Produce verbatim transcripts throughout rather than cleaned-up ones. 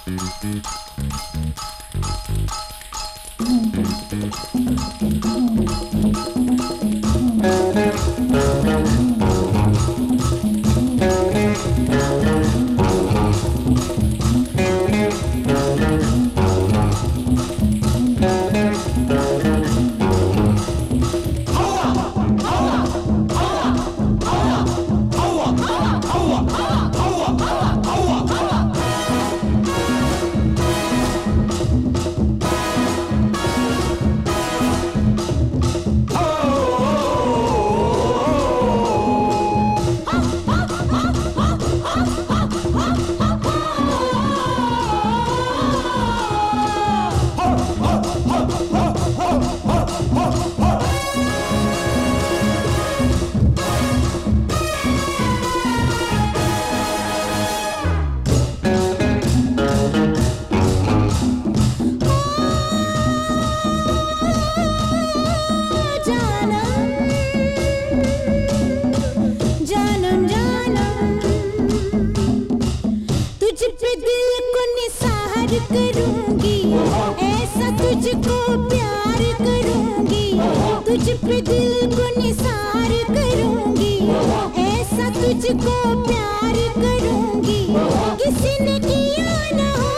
करूंगी, ऐसा तुझको प्यार करूंगी, तुझ पे दिल को निसार करूंगी, ऐसा तुझको प्यार करूंगी, किसी ने किया ना हो।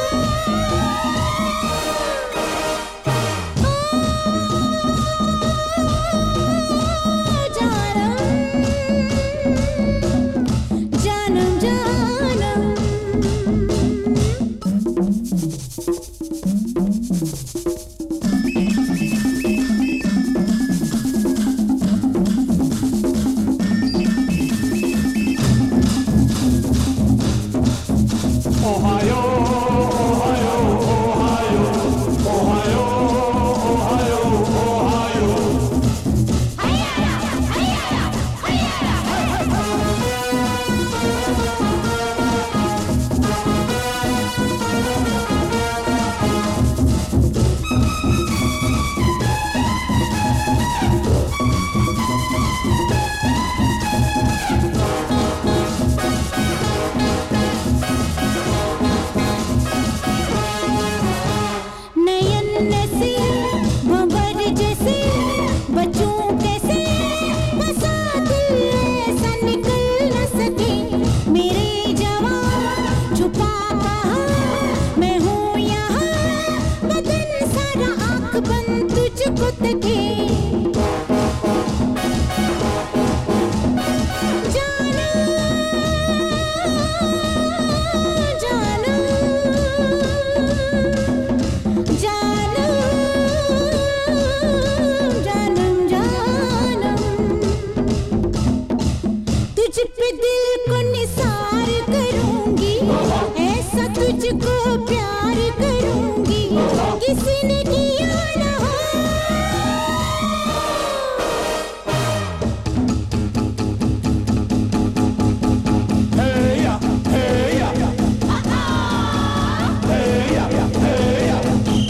तुझको प्यार करूंगी, किसी ने किया ना हो। Hey ya, hey ya, hey ya, hey ya.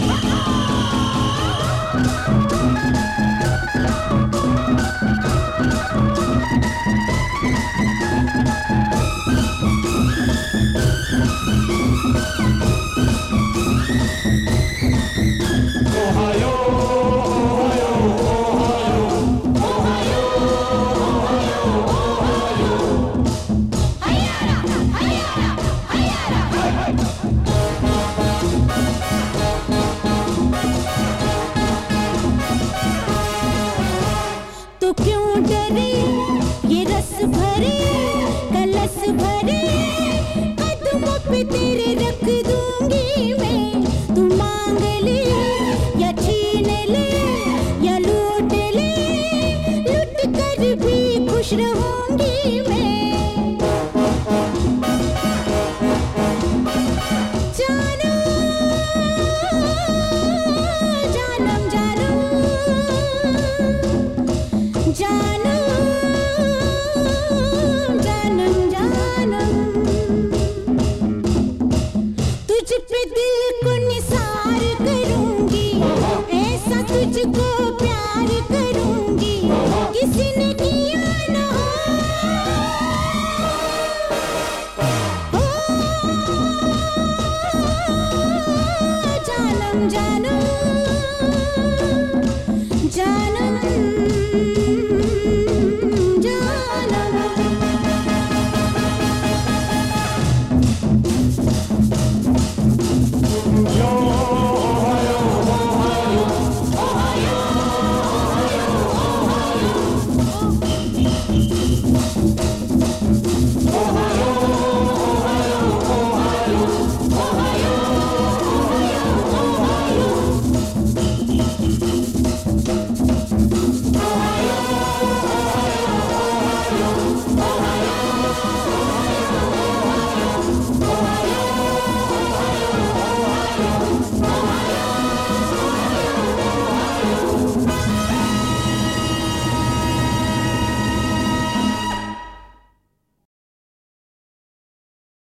तो क्यों डरे ये रस भरे कलश भरे कदमों पे तेरे रख दूंगी मैं। तू मांग ले या छीन ले या लूट ले, लूट कर भी खुश रहूंगी।